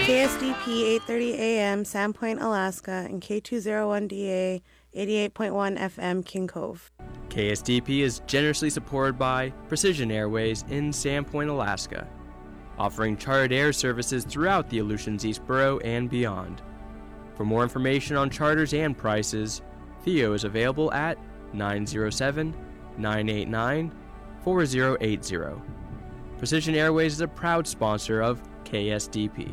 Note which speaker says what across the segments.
Speaker 1: KSDP 830 AM, Sandpoint, Alaska, and K201DA 88.1 FM, King Cove.
Speaker 2: KSDP is generously supported by Precision Airways in Sandpoint, Alaska, offering chartered air services throughout the Aleutians East Borough and beyond. For more information on charters and prices, Theo is available at 907-989-4080. Precision Airways is a proud sponsor of KSDP.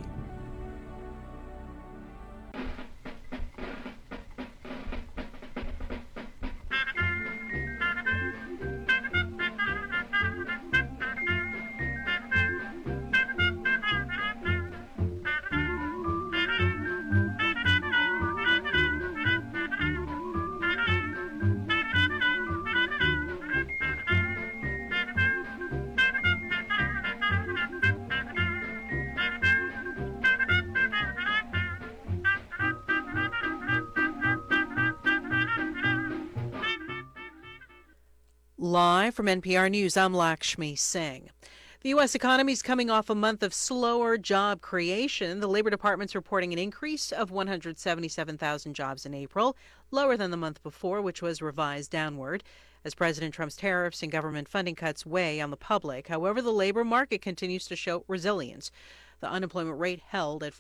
Speaker 3: Live from NPR News, I'm Lakshmi Singh. The U.S. economy is coming off a month of slower job creation. The Labor Department's reporting an increase of 177,000 jobs in April, lower than the month before, which was revised downward, as President Trump's tariffs and government funding cuts weigh on the public. However, the labor market continues to show resilience. The unemployment rate held at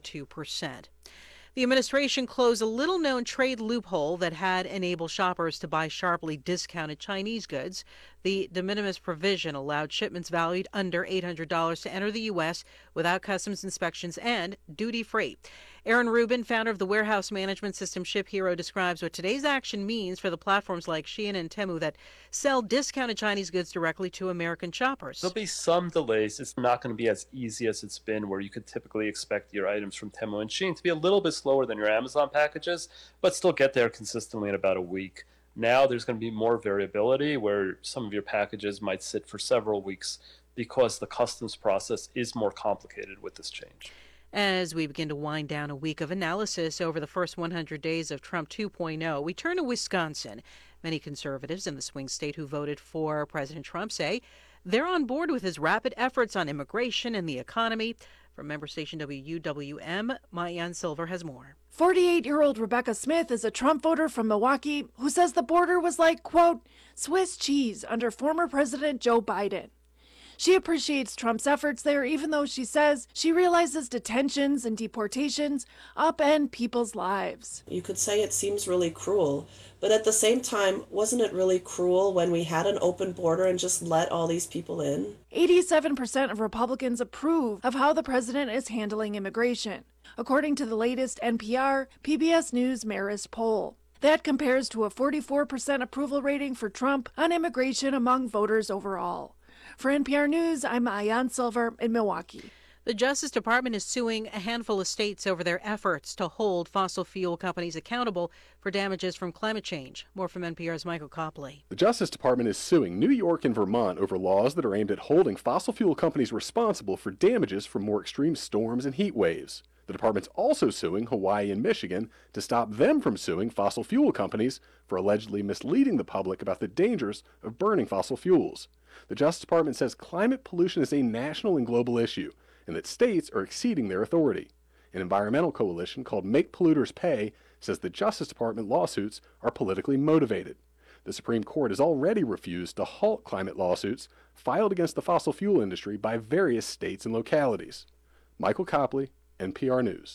Speaker 3: 4.2%. The administration closed a little-known trade loophole that had enabled shoppers to buy sharply discounted Chinese goods. The de minimis provision allowed shipments valued under $800 to enter the U.S. without customs inspections and duty-free. Aaron Rubin, founder of the warehouse management system ShipHero, describes what today's action means for the platforms like Shein and Temu that sell discounted Chinese goods directly to American shoppers.
Speaker 4: There'll be some delays. It's not going to be as easy as it's been, where you could typically expect your items from Temu and Shein to be a little bit slower than your Amazon packages, but still get there consistently in about a week. Now there's going to be more variability, where some of your packages might sit for several weeks because the customs process is more complicated with this change.
Speaker 3: As we begin to wind down a week of analysis over the first 100 days of Trump 2.0, we turn to Wisconsin. Many conservatives in the swing state who voted for President Trump say they're on board with his rapid efforts on immigration and the economy. From member station WUWM, Maayan Silver has more.
Speaker 5: 48-year-old Rebecca Smith is a Trump voter from Milwaukee who says the border was like, quote, Swiss cheese under former President Joe Biden. She appreciates Trump's efforts there, even though she says she realizes detentions and deportations upend people's lives.
Speaker 6: You could say it seems really cruel, but at the same time, wasn't it really cruel when we had an open border and just let all these people in?
Speaker 5: 87% of Republicans approve of how the president is handling immigration, according to the latest NPR PBS News Marist poll. That compares to a 44% approval rating for Trump on immigration among voters overall. For NPR News, I'm Maayan Silver in Milwaukee.
Speaker 3: The Justice Department is suing a handful of states over their efforts to hold fossil fuel companies accountable for damages from climate change. More from NPR's Michael Copley.
Speaker 7: The Justice Department is suing New York and Vermont over laws that are aimed at holding fossil fuel companies responsible for damages from more extreme storms and heat waves. The department's also suing Hawaii and Michigan to stop them from suing fossil fuel companies for allegedly misleading the public about the dangers of burning fossil fuels. The Justice Department says climate pollution is a national and global issue, and that states are exceeding their authority. An environmental coalition called Make Polluters Pay says the Justice Department lawsuits are politically motivated. The Supreme Court has already refused to halt climate lawsuits filed against the fossil fuel industry by various states and localities. Michael Copley, NPR News.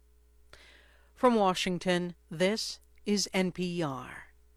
Speaker 3: From Washington, this is NPR.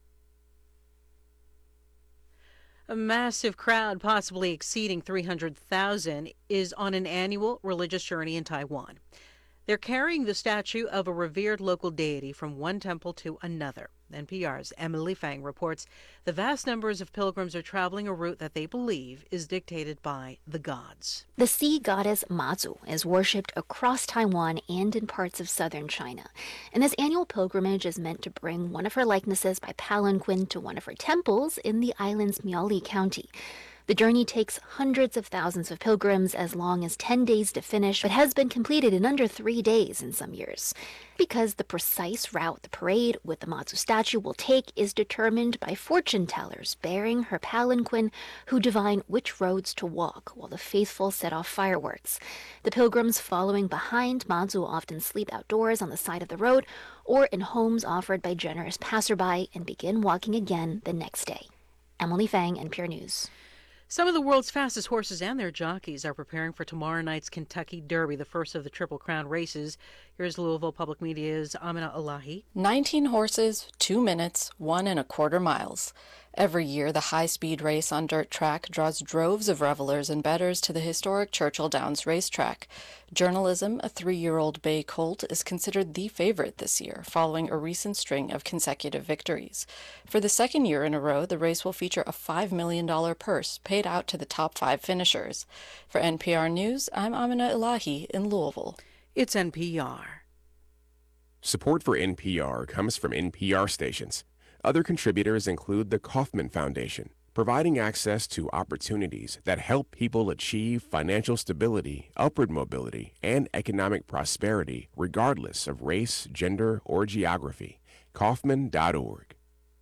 Speaker 3: A massive crowd, possibly exceeding 300,000, is on an annual religious journey in Taiwan. They're carrying the statue of a revered local deity from one temple to another. NPR's Emily Fang reports the vast numbers of pilgrims are traveling a route that they believe is dictated by the gods.
Speaker 8: The sea goddess Mazu is worshipped across Taiwan and in parts of southern China. And this annual pilgrimage is meant to bring one of her likenesses by palanquin to one of her temples in the island's Miaoli County. The journey takes hundreds of thousands of pilgrims as long as 10 days to finish, but has been completed in under 3 days in some years. Because the precise route the parade with the Mazu statue will take is determined by fortune tellers bearing her palanquin who divine which roads to walk while the faithful set off fireworks. The pilgrims following behind Mazu often sleep outdoors on the side of the road or in homes offered by generous passerby and begin walking again the next day. Emily Fang, NPR News.
Speaker 3: Some of the world's fastest horses and their jockeys are preparing for tomorrow night's Kentucky Derby, the first of the Triple Crown races. Here's Louisville Public Media's Amina Elahi.
Speaker 9: 19 horses, 2 minutes, 1.25 miles. Every year, the high-speed race on dirt track draws droves of revelers and bettors to the historic Churchill Downs racetrack. Journalism, a 3-year-old bay colt, is considered the favorite this year, following a recent string of consecutive victories. For the second year in a row, the race will feature a $5 million purse paid out to the top 5 finishers. For NPR News, I'm Amina Elahi in Louisville.
Speaker 3: It's NPR.
Speaker 10: Support for NPR comes from NPR stations. Other contributors include the Kauffman Foundation, providing access to opportunities that help people achieve financial stability, upward mobility, and economic prosperity regardless of race, gender, or geography. Kauffman.org.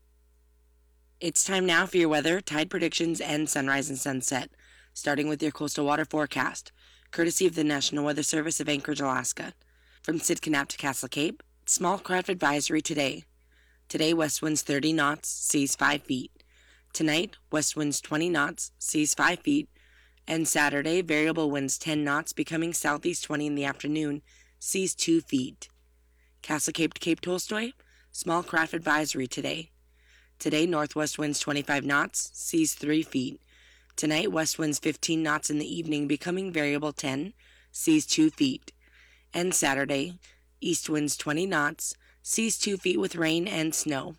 Speaker 11: It's time now for your weather, tide predictions, and sunrise and sunset, starting with your coastal water forecast, courtesy of the National Weather Service of Anchorage, Alaska. From Sitka to Castle Cape, small craft advisory today. Today, west winds 30 knots, seas 5 feet. Tonight, west winds 20 knots, seas 5 feet. And Saturday, variable winds 10 knots, becoming southeast 20 in the afternoon, seas 2 feet. Castle Cape to Cape Tolstoy, small craft advisory today. Today, northwest winds 25 knots, seas 3 feet. Tonight, west winds 15 knots in the evening, becoming variable 10, seas 2 feet. And Saturday, east winds 20 knots, seas 2 feet with rain and snow.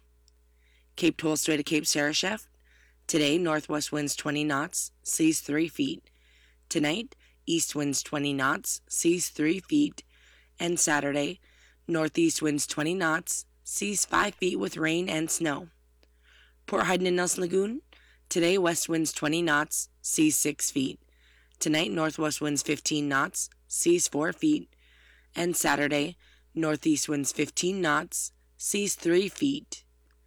Speaker 11: Cape Tolstoy to Cape Sarashef. Today, northwest winds 20 knots, seas 3 feet. Tonight, east winds 20 knots, seas 3 feet. And Saturday, northeast winds 20 knots, seas 5 feet with rain and snow. Port Heiden and Nelson Lagoon. Today, west winds 20 knots, seas 6 feet. Tonight, northwest winds 15 knots, seas 4 feet. And Saturday, northeast winds 15 knots, seas 3 feet.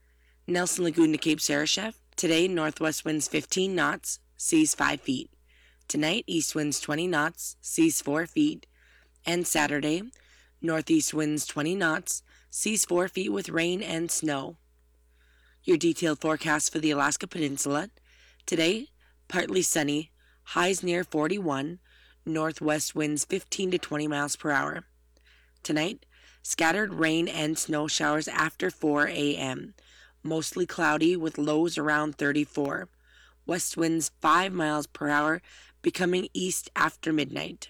Speaker 11: Nelson Lagoon to Cape Sarashef. Today, northwest winds 15 knots, seas 5 feet. Tonight, east winds 20 knots, seas 4 feet. And Saturday, northeast winds 20 knots, seas 4 feet with rain and snow. Your detailed forecast for the Alaska Peninsula. Today, partly sunny, highs near 41, northwest winds 15 to 20 miles per hour. Tonight, scattered rain and snow showers after 4 a.m. Mostly cloudy with lows around 34. West winds 5 miles per hour, becoming east after midnight.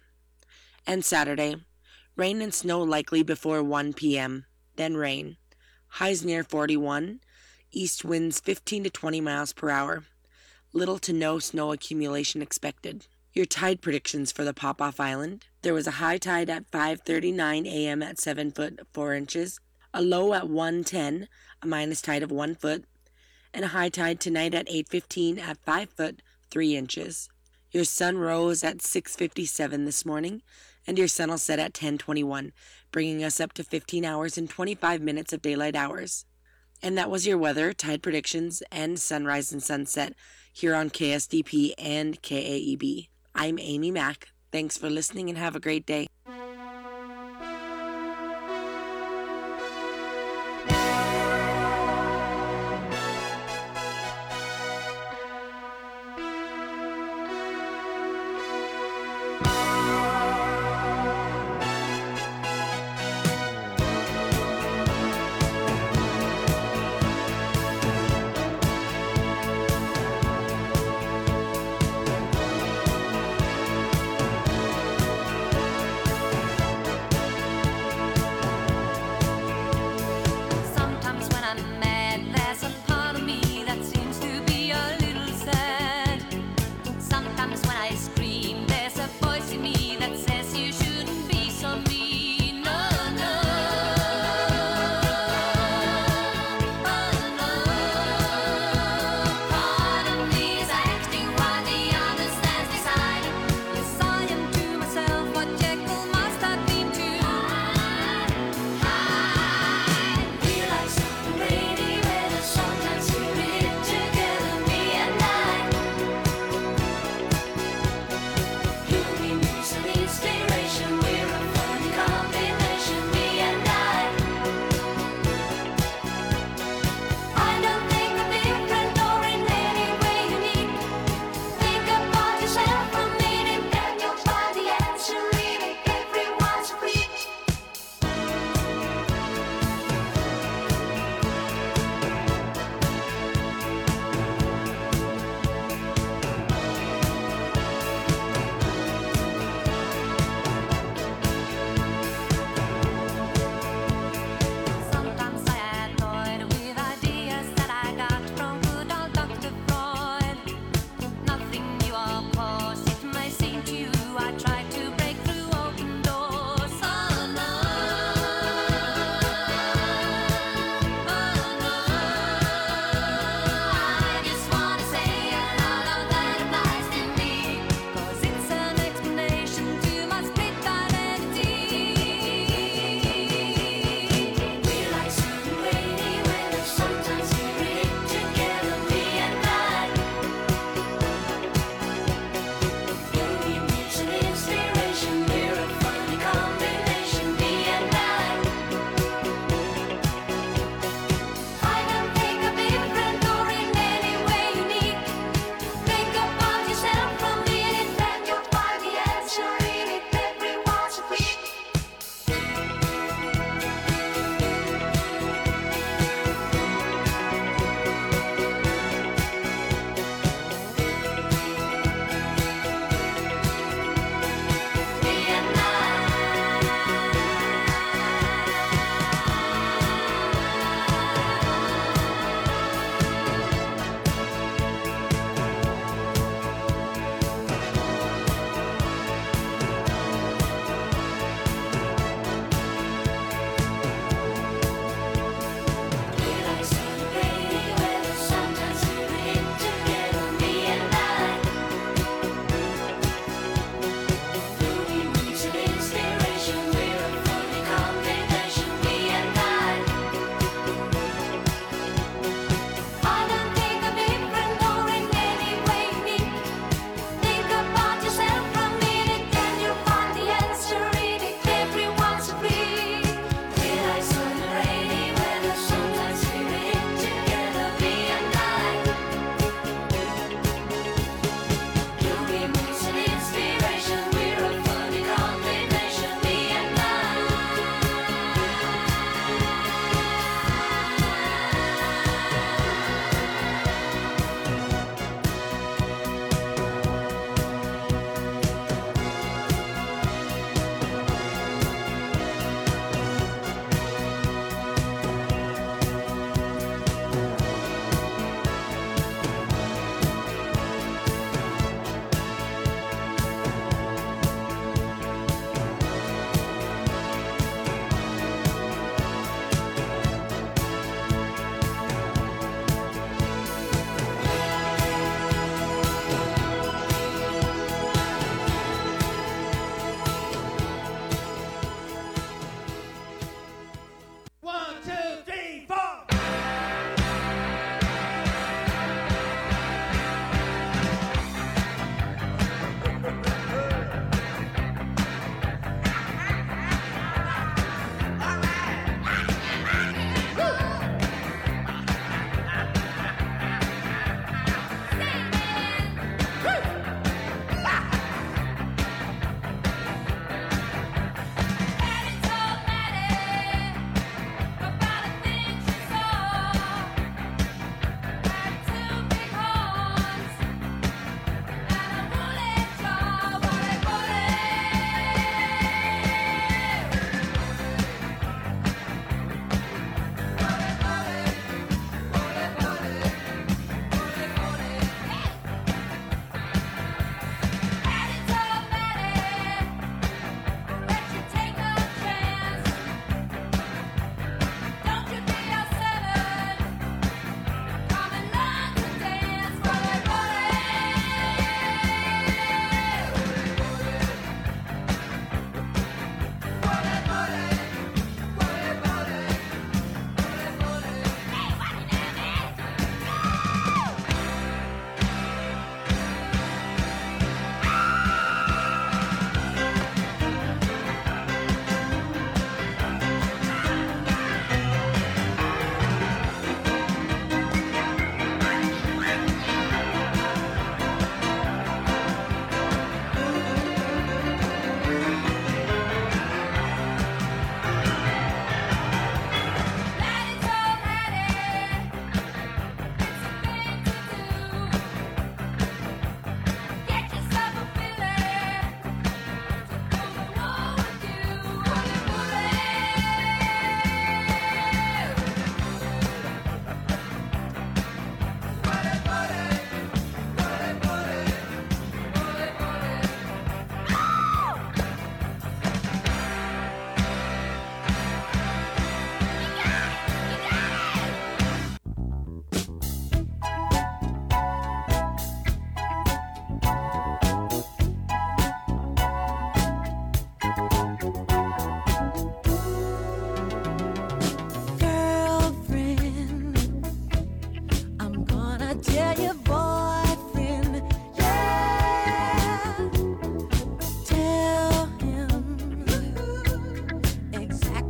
Speaker 11: And Saturday, rain and snow likely before 1 p.m., then rain. Highs near 41, east winds 15 to 20 miles per hour. Little to no snow accumulation expected. Your tide predictions for the Pop-Off Island. There was a high tide at 5:39 a.m. at 7 foot 4 inches, a low at 1:10, a minus tide of 1 foot, and a high tide tonight at 8:15 at 5 foot 3 inches. Your sun rose at 6:57 this morning, and your sun will set at 10:21, bringing us up to 15 hours and 25 minutes of daylight hours. And that was your weather, tide predictions, and sunrise and sunset here on KSDP and KAEB. I'm Amy Mack. Thanks for listening and have a great day.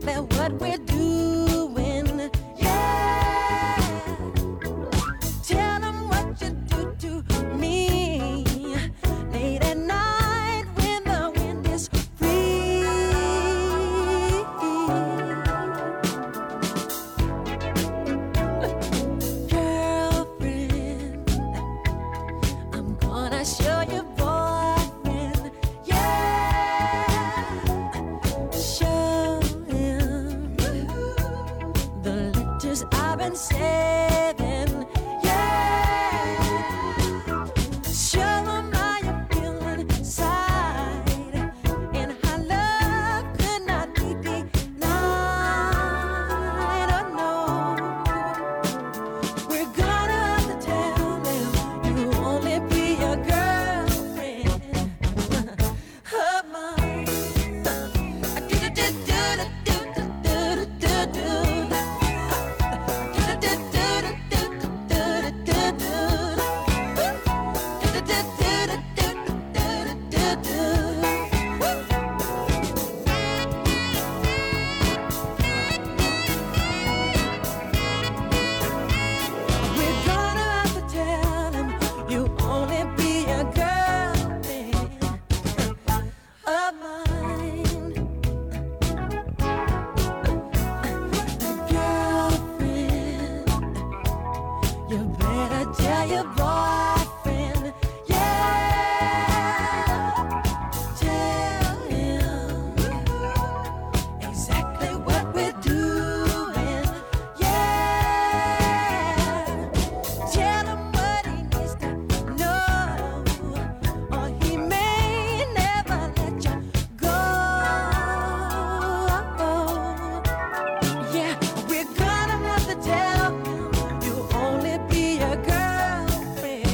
Speaker 12: exactly what we're doing. Yeah. Tell them what you do to me late at night when the wind is free. Girlfriend, I'm gonna show you boyfriend. Yeah. Show him the letters I've been saving. Yeah. Show him how you're feeling inside and how love could not be denied. Oh no. We're gonna have to tell them you only be a girlfriend of mine. We're gonna have to tell him you only be a girlfriend of mine. Girlfriend, you better tell your boyfriend. Yeah. Tell him exactly what we're doing. Yeah. Tell him what he needs to know, or he may never let you go. Yeah, we're gonna have to tell him you only be a girlfriend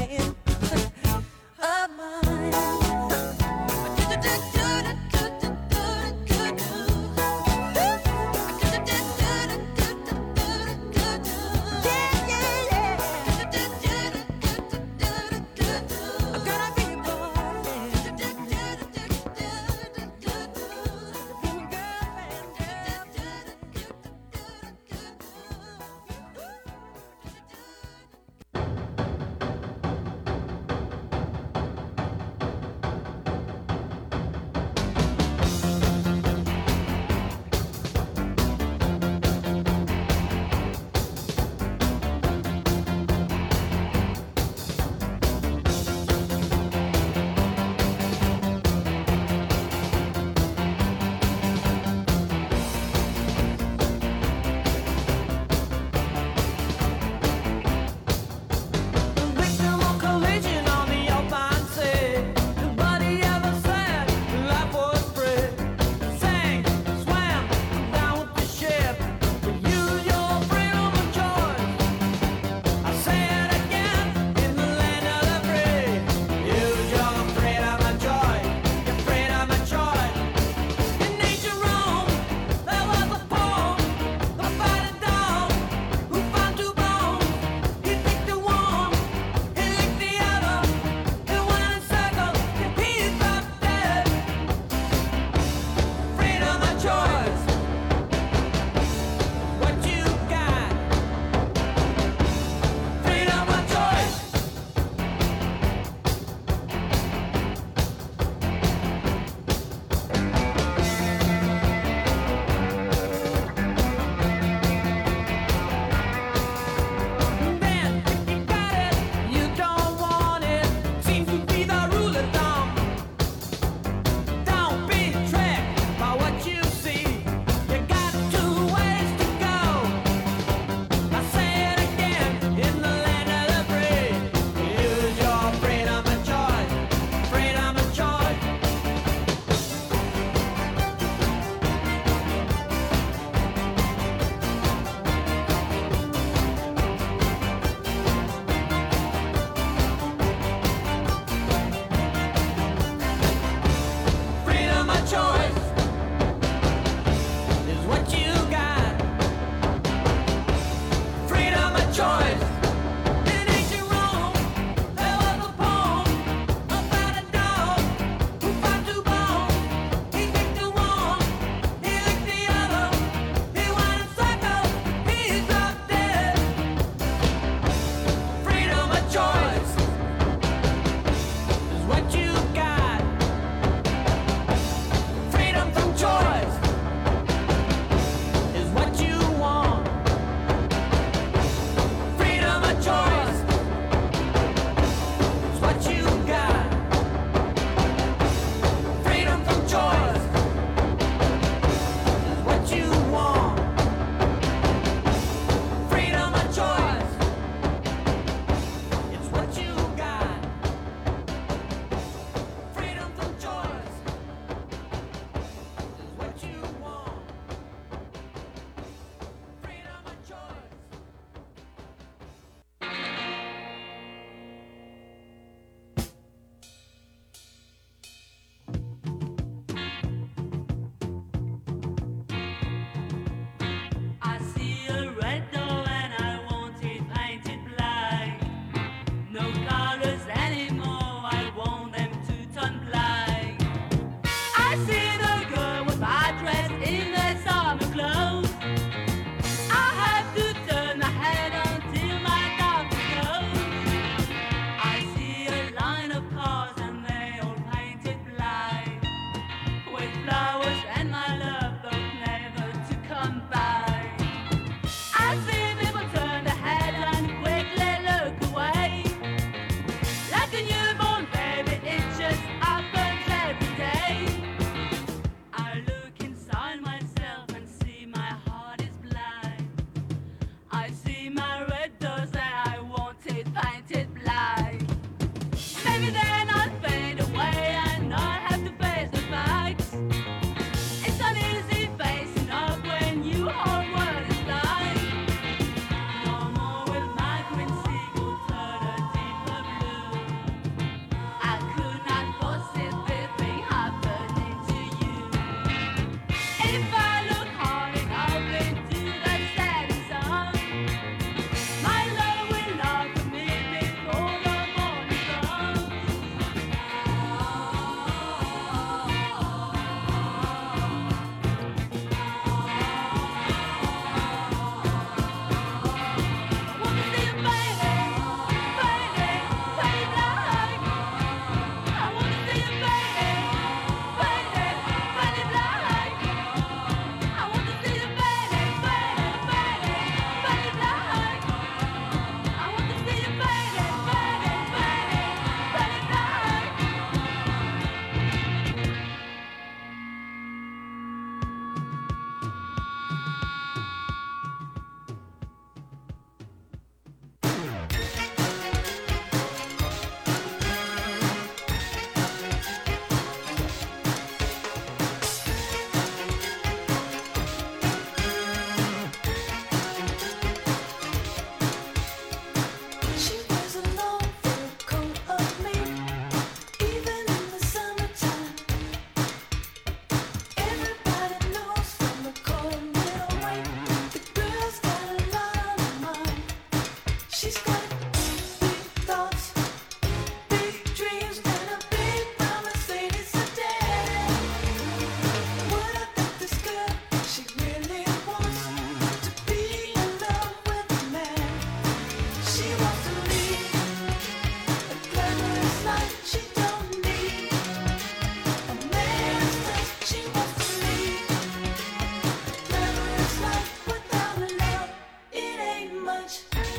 Speaker 12: She's got big thoughts, big dreams, and a big Mercedes sedan. What about this girl? She really wants to be in love with a man. She wants to lead a glamorous life. She don't need a man's touch. She wants to lead a glamorous life without a love. It ain't much.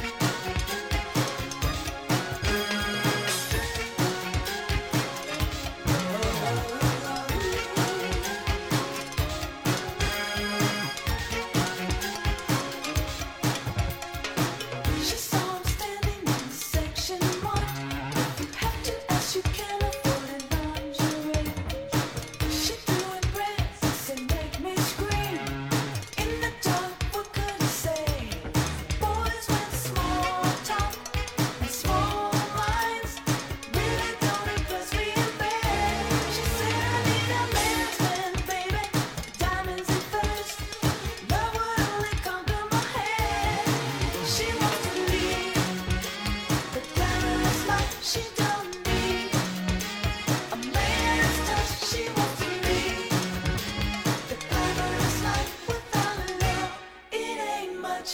Speaker 12: She saw him standing in the section marked. If you have to ask, you can afford it, lingerie. She threw in breath and said, "Make me scream." In the dark, what could he say? Boys with small talk and small minds really don't impress me in bed. She said, "I need a man's man, baby, diamonds and furs. Love would only conquer my head." She wants to lead the glamorous life. She don't need a man's touch. She wants to lead the glamorous life without a love. It ain't much.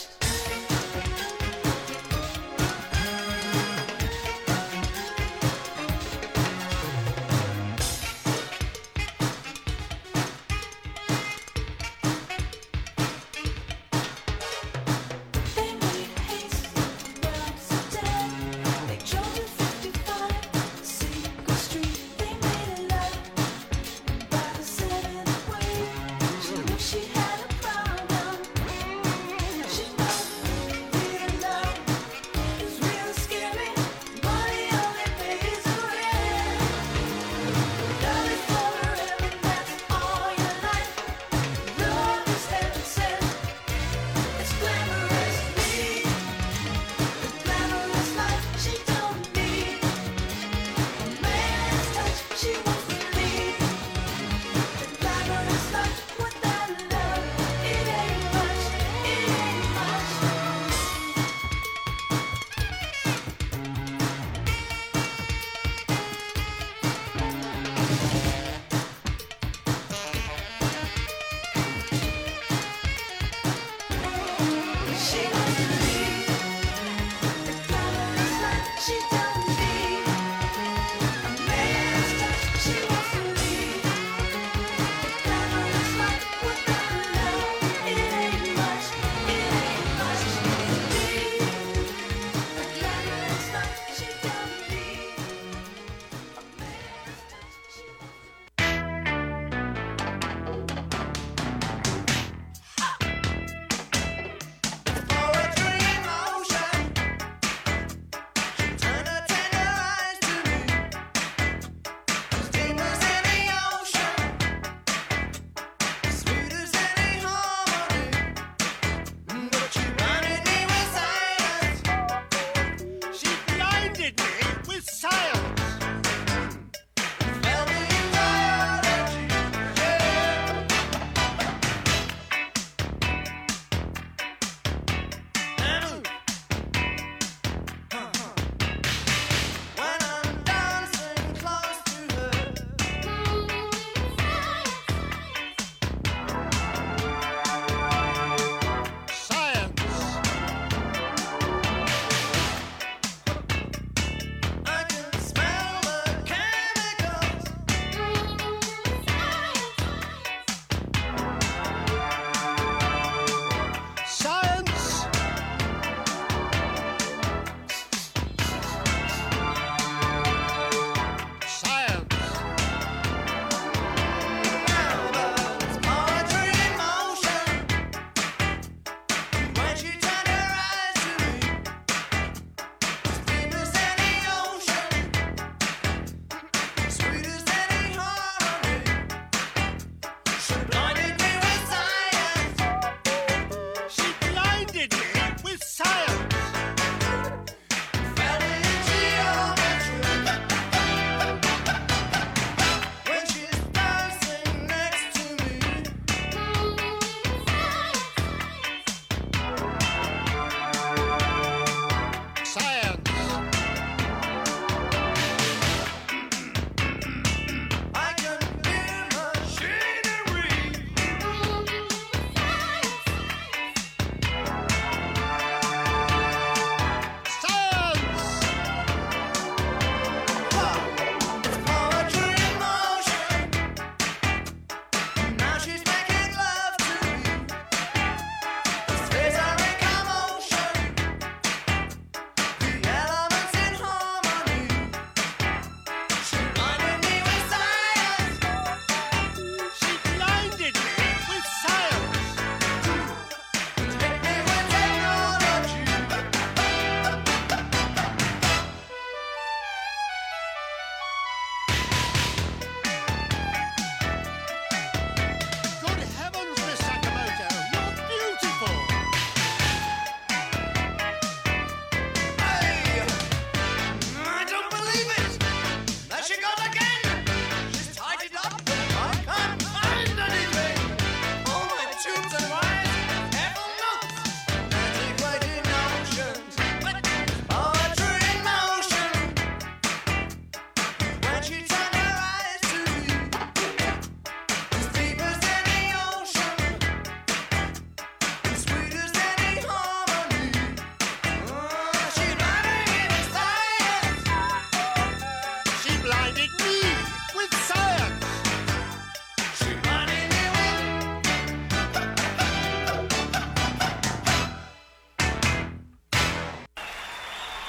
Speaker 12: They made haste around Sedan. They drove in 55 Secret Street. They made a love by the 7th wave. She knew she had a problem. She knew real love is real scary. Money only pays the rent. Love is forever, that's all your life. Love is heaven sent. It's glamorous, lead the glamorous life. She don't need a man's touch. She wants to lead the glamorous life without love. It ain't much. It ain't much. She wants to lead the glamorous life. She don't need a man's touch. She wants to lead the glamorous life without love. It ain't much. It ain't much. Lead the glamorous life. She don't need a man's touch. She wants to.
Speaker 13: Forever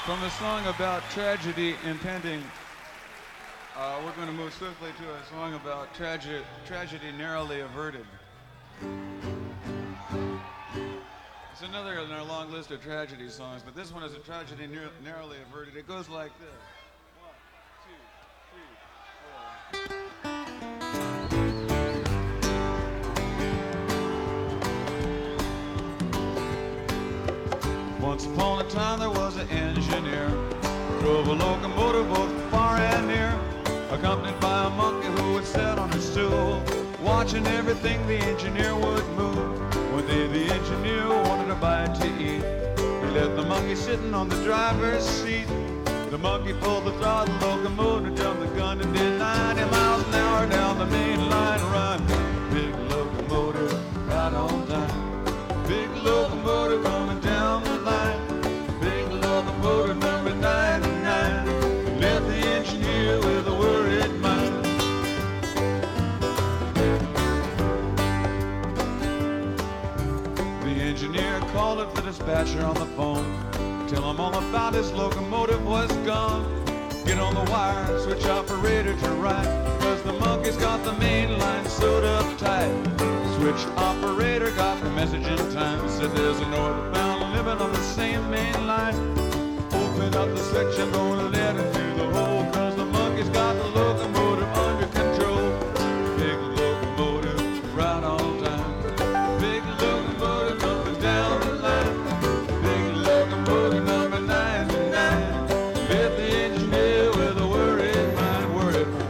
Speaker 13: From a song about tragedy impending, we're going to move swiftly to a song about tragedy narrowly averted. It's another in our long list of tragedy songs, but this one is a tragedy narrowly averted. It goes like this. 1, 2, 3, 4. Once upon a time there was an engineer, drove a locomotive both far and near, accompanied by a monkey who would sit on a stool, watching everything the engineer would move. One day the engineer wanted a bite to eat. He left the monkey sitting on the driver's seat. The monkey pulled the throttle, locomotive jumped the gun and did 90 miles an hour down the main line run. Big locomotive right on time. Big locomotive coming down the line. Big locomotive number 99 left the engineer with a worried mind. The engineer called up the dispatcher on the phone. Tell him all about his locomotive was gone. Get on the wire, switch operator to right, 'cause the monkey's got the main line sewed up tight. Switch operator got the message in time. Said there's a northbound living on the same main line. Open up the switch and gonna let it through the hole, 'cause the monkey's got the locomotive under control. Big locomotive right on time. Big locomotive up and down the line. Big locomotive number 99 left the engineer with a worried mind. Worried mind.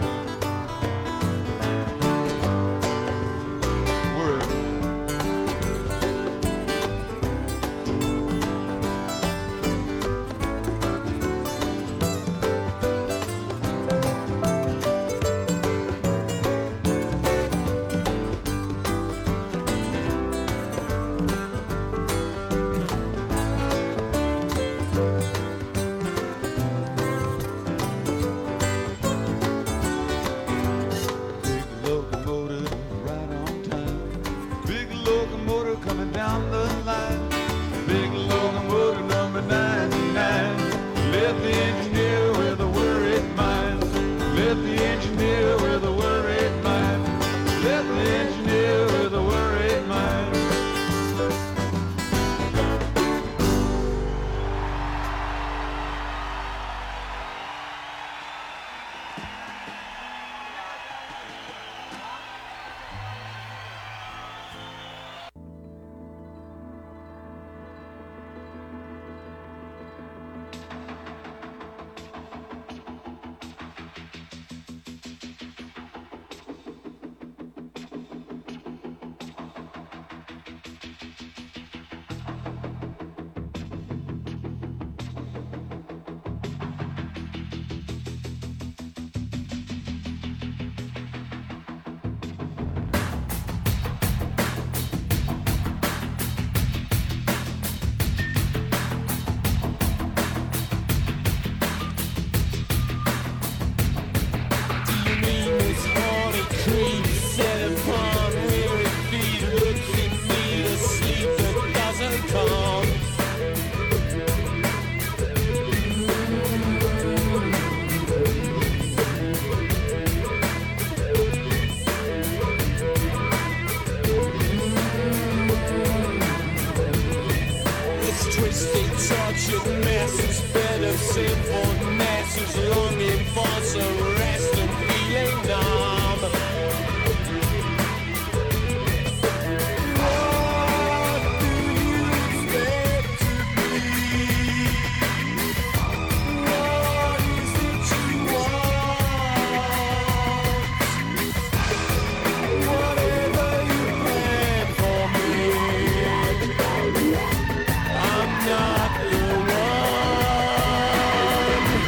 Speaker 13: Worried. Locomotive right on time. Big locomotive coming down the line. Big locomotive number 99 left the engineer with a worried mind. Left the engineer with a worried mind. Left the engineer with a worried mind.
Speaker 14: Twisted, tortured masses fed of sinful masses longing for some rest and feeling numb. What do you expect to be? What is it you want? Whatever you plan for me, I'm not the one.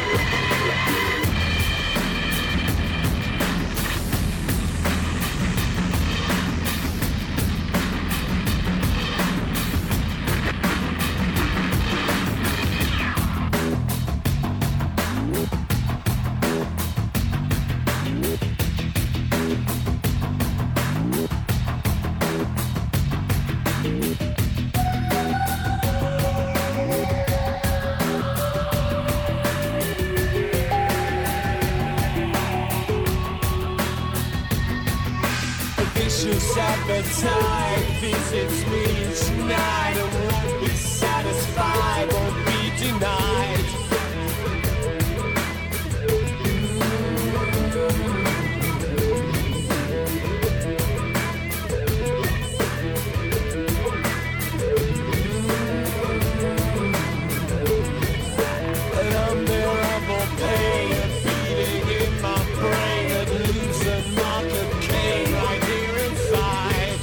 Speaker 14: the tide visits me each night, I won't be satisfied, won't be denied. An unbearable pain, a beating in my brain that leaves a mark of pain right here inside.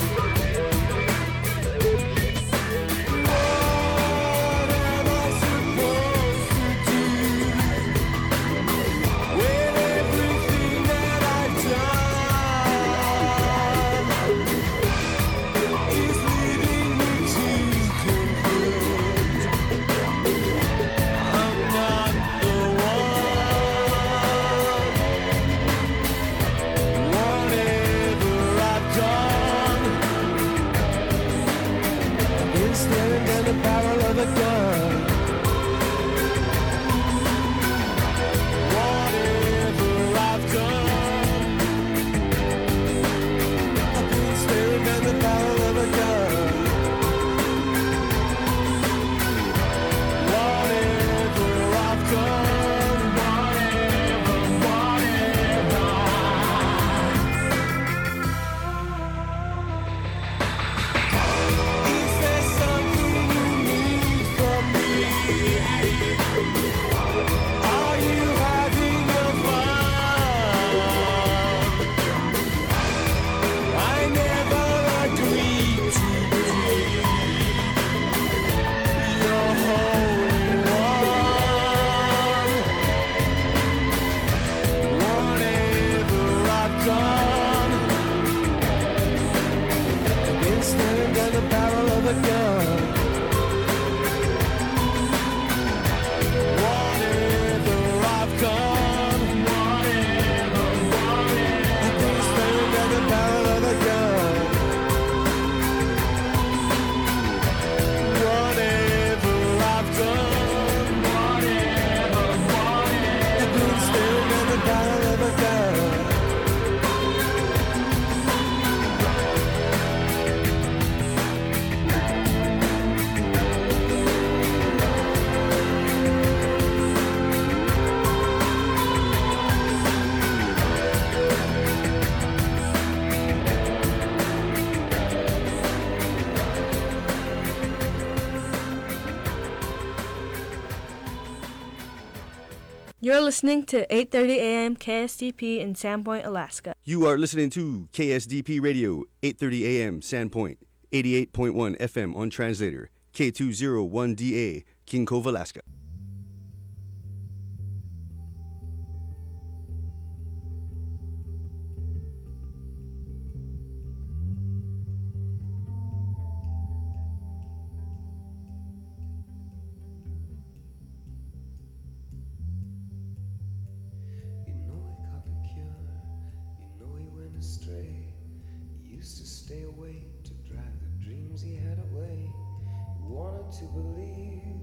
Speaker 14: What am I supposed to do with everything that I've done? Is leading me to conclude I'm not the one. Whatever I've done, I've been staring down the barrel of a gun. Whatever I've done, I've been staring down the barrel of a gun. Whatever I've done, whatever. Is there something you need from me? Are you having your fun? I never agreed to be your holy one. Whatever I've done, I've been staring down the barrel of a gun. Whatever I've done, I've been staring down the barrel of a gun. Whatever I've done, I've been staring down the barrel of a gun.
Speaker 15: You're listening to 8:30 a.m. KSDP in Sandpoint, Alaska.
Speaker 16: You are listening to KSDP Radio, 8:30 a.m. Sandpoint, 88.1 FM on translator, K201DA, King Cove, Alaska.
Speaker 14: Astray. He used to stay awake to drive the dreams he had away. He wanted to believe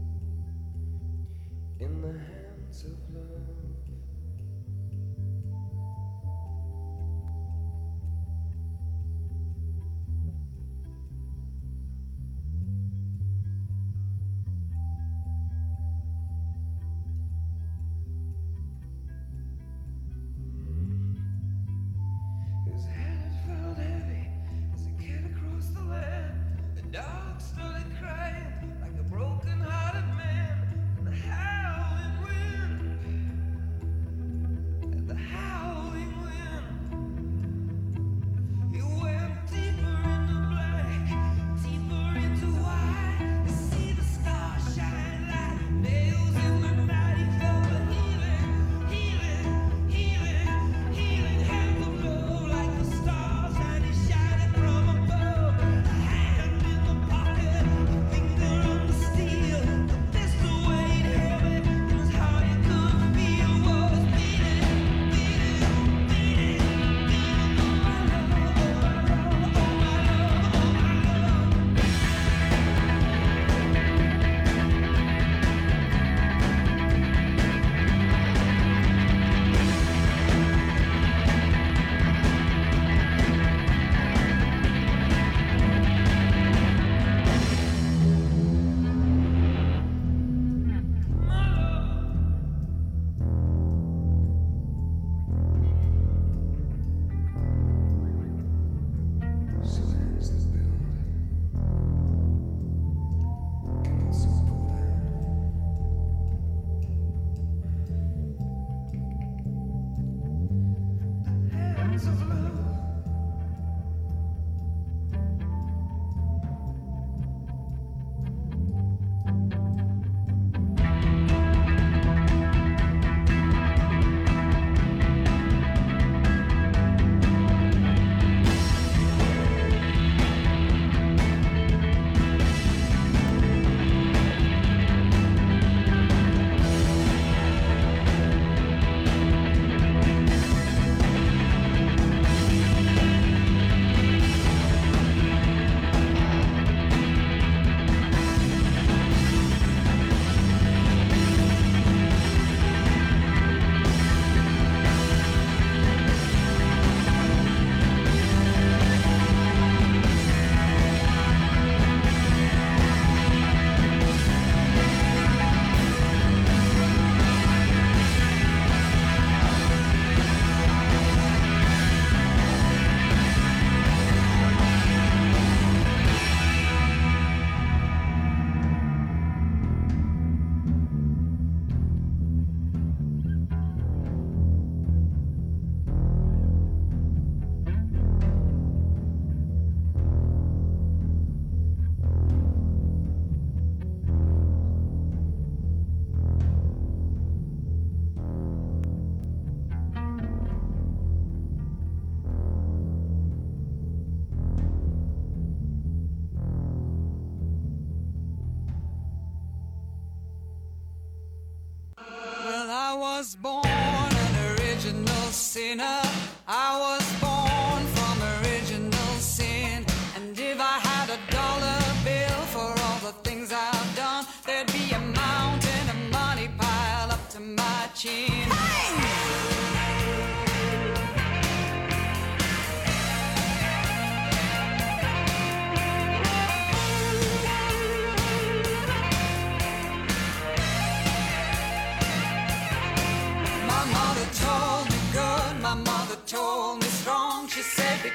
Speaker 14: in the hands of love. His head had felt heavy as he came across the land. The dog started crying like a broken-hearted man in the howling wind.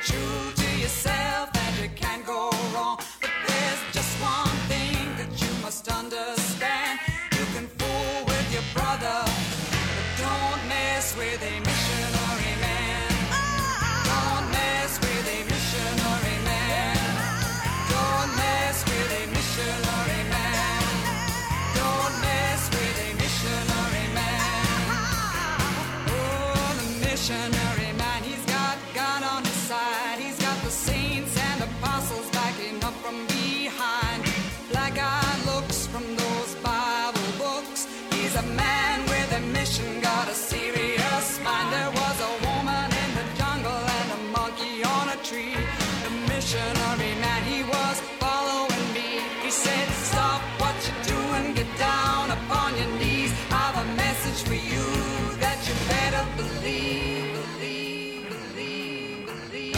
Speaker 17: true to yourself and you can't go wrong. But there's just one thing that you must understand. You can fool with your brother, but don't mess with a missionary man. Don't mess with a missionary man. Don't mess with a missionary man. Don't mess with a missionary man. Oh, the missionary man, he's got God on his side. He's got the saints and apostles backing up from behind. Black-eyed looks from those Bible books. He's a man with a mission, got a serious mind. There was a woman in the jungle and a monkey on a tree. The missionary man, he was following me. He said, stop what you're doing, get down upon your knees. I've a message for you that you better believe, believe, believe, believe.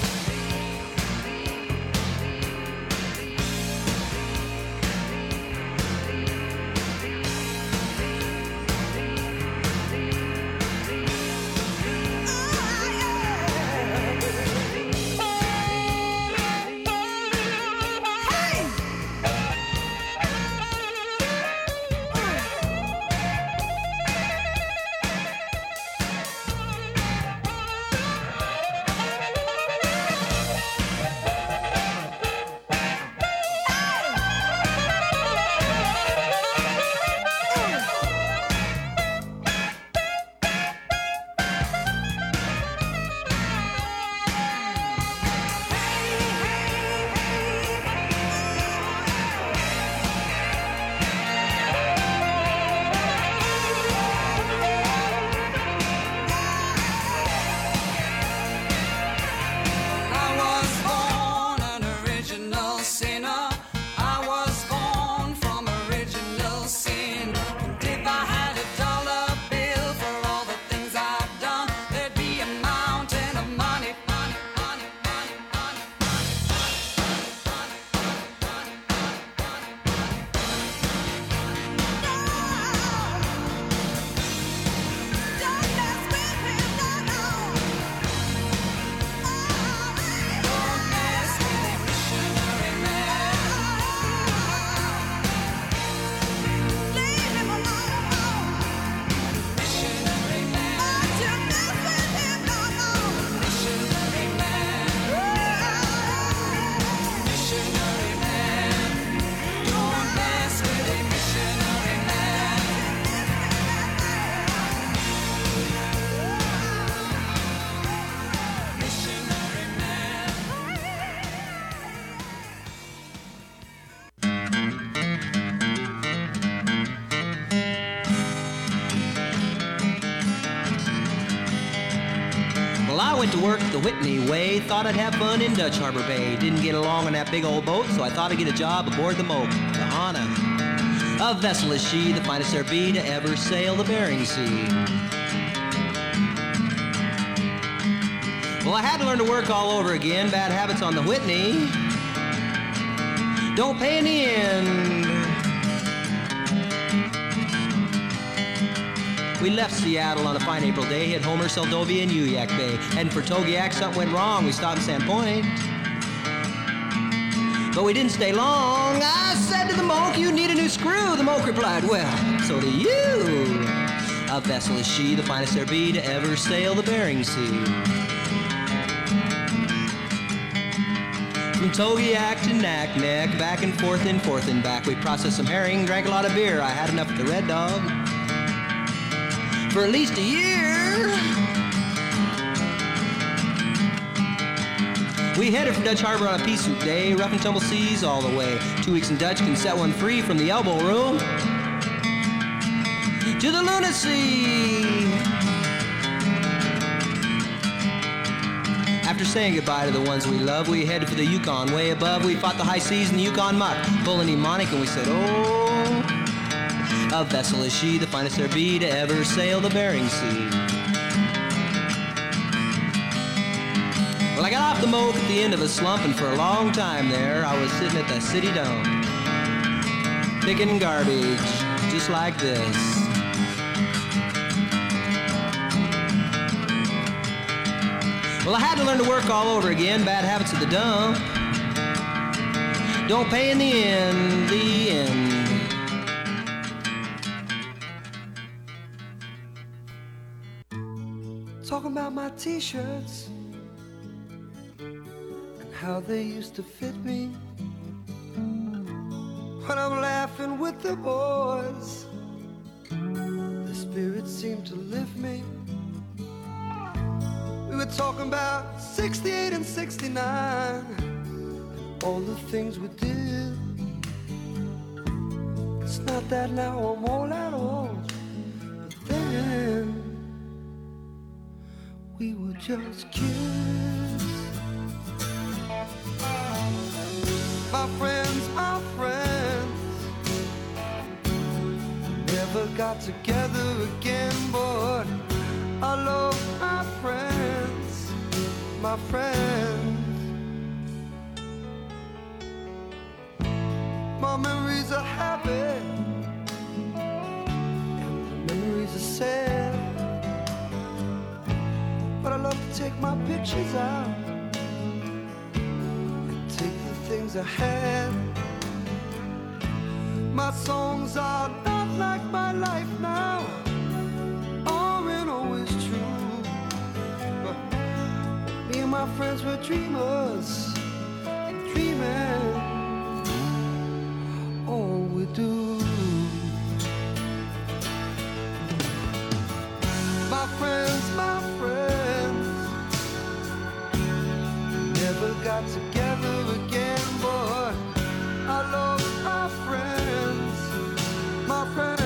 Speaker 18: Well, I went to work the Whitney way, thought I'd have fun in Dutch Harbor Bay. Didn't get along on that big old boat, so I thought I'd get a job aboard the Moke, the Anna. A vessel is she, the finest there be to ever sail the Bering Sea. Well, I had to learn to work all over again, bad habits on the Whitney don't pay in the end. We left Seattle on a fine April day, hit Homer, Seldovia, and Uyak Bay. Heading for Togiak, something went wrong. We stopped in Sandpoint, but we didn't stay long. I said to the Moke, you need a new screw. The Moke replied, well, so do you. A vessel is she, the finest there be to ever sail the Bering Sea. From Togiak to Naknek, back and forth and back. We processed some herring, drank a lot of beer. I had enough of the Red Dog for at least a year. We headed for Dutch Harbor on a pea soup day, rough and tumble seas all the way. 2 weeks in Dutch can set one free from the elbow room to the lunacy. After saying goodbye to the ones we love, we headed for the Yukon way above. We fought the high seas in the Yukon muck, full of mnemonic, and we said, oh, a vessel is she, the finest there be to ever sail the Bering Sea. Well, I got off the Moke at the end of a slump, and for a long time there, I was sitting at the city dome, picking garbage, just like this. Well, I had to learn to work all over again. Bad habits of the dumb don't pay in the end. The end.
Speaker 19: Talking about my t-shirts and how they used to fit me when I'm laughing with the boys. The spirit seemed to lift me. We were talking about 68 and 69 and all the things we did. It's not that now I'm all that old, but then we were just kids. My friends, never got together again, but I love my friends, my friends. My memories are happy, and the memories are sad. But I love to take my pictures out and take the things I had. My songs are not like my life now, aren't always true. But me and my friends were dreamers, dreaming all we do. My friends, never got together again, but I love my friends, my friends.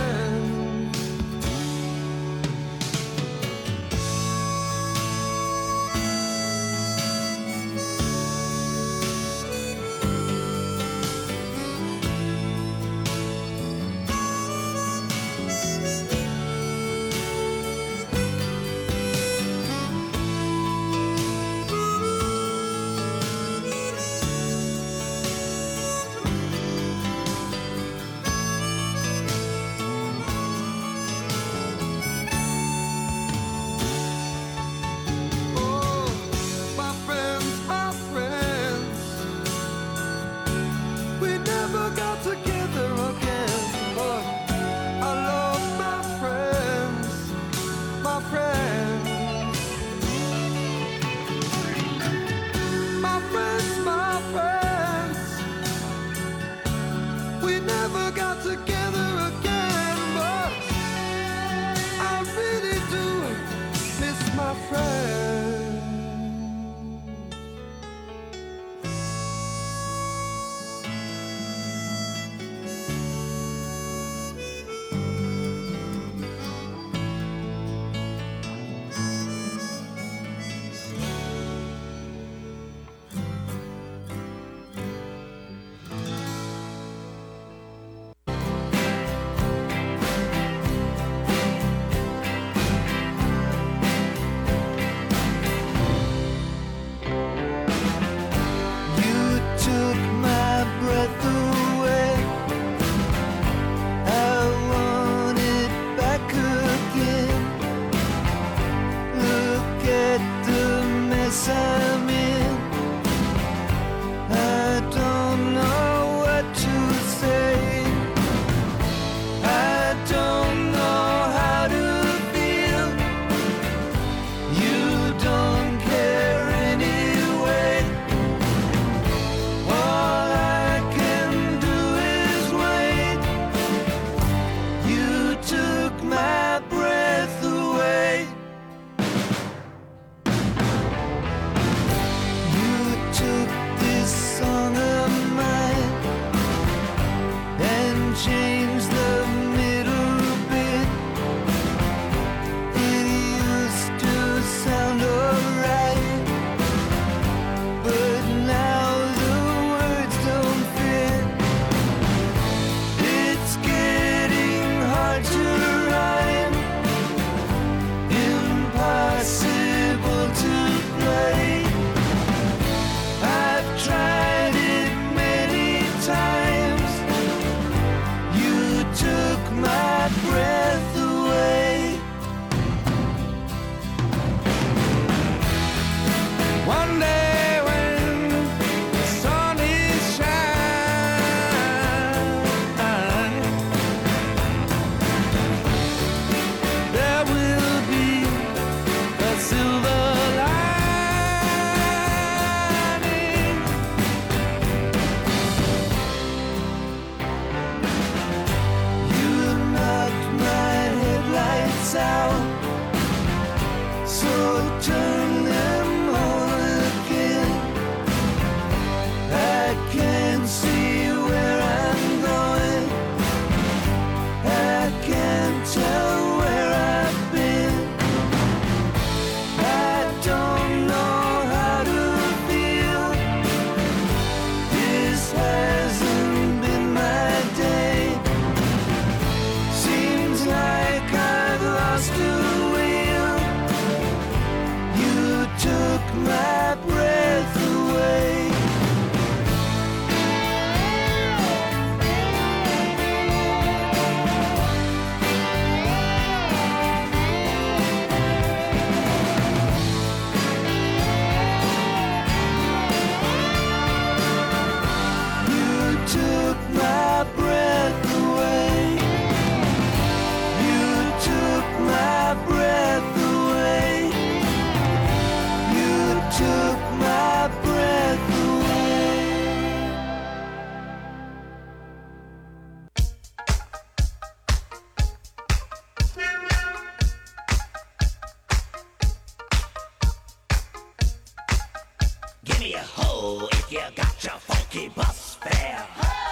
Speaker 14: you got your funky bus fare.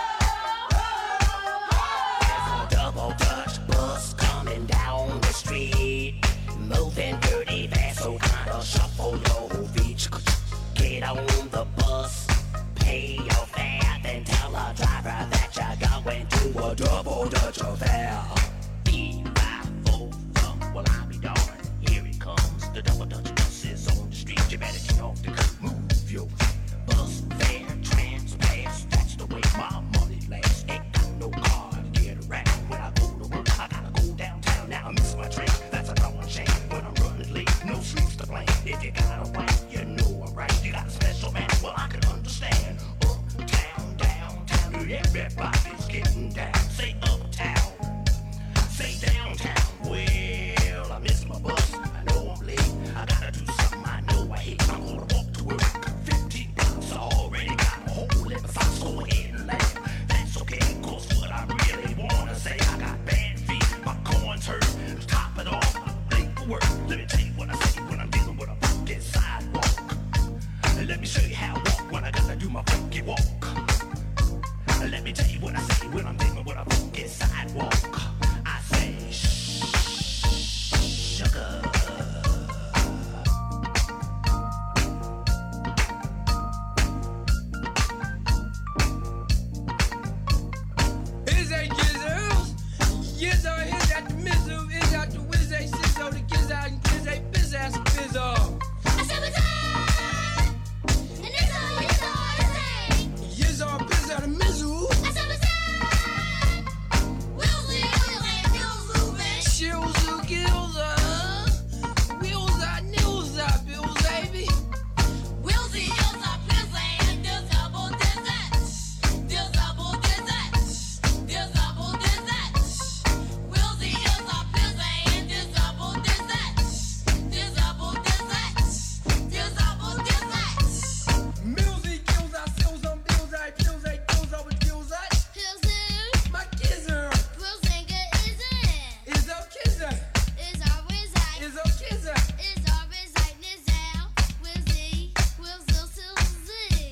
Speaker 14: There's a double Dutch bus coming down the street, moving dirty fast, so kinda shuffle your feet. Get on the bus, pay your fare, then tell the driver that you're going to a double Dutch affair. 5-4, well I'll be darned. Here it comes, the double Dutch bus is on the street. You better get off the curb, move your feet. Bus fare, trans-pass, that's the way my money lasts. Ain't got no car to get around. When I go to work, I gotta go downtown. Now I miss my train, that's a darn shame. When I'm running late, no sleeps to blame. If you got a wife, you know I'm right. You got a special man, well I can understand. Uptown, downtown, everybody's getting down. Say uptown, say downtown. Well, I miss my bus, I know I'm late. I gotta do something I know I hate. I'm gonna walk to work, 15 blocks. I already got a hole in my socks. Go ahead and laugh, that's okay. Cause what I really wanna say, I got bad feet, my corn's hurt. To top it off, I'm late for work. Let me tell you what I say when I'm dealing with a funky sidewalk. And let me show you how I walk when I gotta do my funky walk. And let me tell you what I say when I'm dealing with a funky sidewalk. I say, sugar. Is a gizzles, gizzo, is at the mizzle, is at the whiz, a sizzo, the giz out and giz a biz ass bizzo. Yizzo, biz out the mizzle. Shills, gills, wheels out, nils out, bills, baby. Wilsy, ills out, pills, and there's double dessert. There's double dessert. There's double dessert. Wilsy, ills out, pills, and there's double dessert. There's double dessert. There's double dessert. Millsy, gills out, sills on bills, I pills, I pills out with gills out. Pills in. My kizzer. Pills ain't good, is it? Is a kizzer. Is always right. Is a kizzer. Is always right. Nizel. Wilsy. Wilsy. Silsy.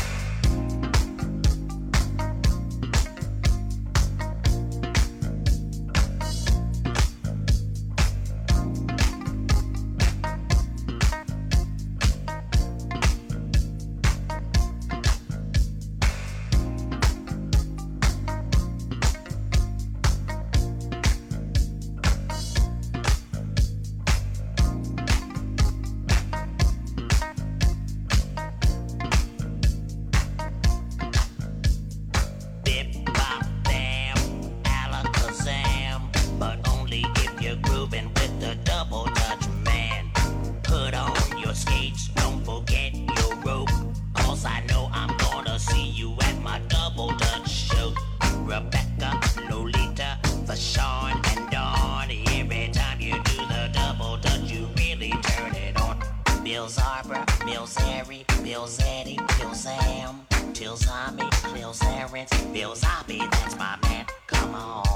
Speaker 14: Bip, bop, bam, alakazam. But only if you're grooving with the double Dutch man. Put on your skates, don't forget your rope. Cause I know I'm gonna see you at my double Dutch show. Rebecca, Lolita, Fashawn, and Dawn. Every time you do the double Dutch, you really turn it on. Bill Zarbra, Bill Zary, Bill Zeddy, Bill Sam, Till Zombie, Bill Zarens, Bill Zombie, that's my man. Come on.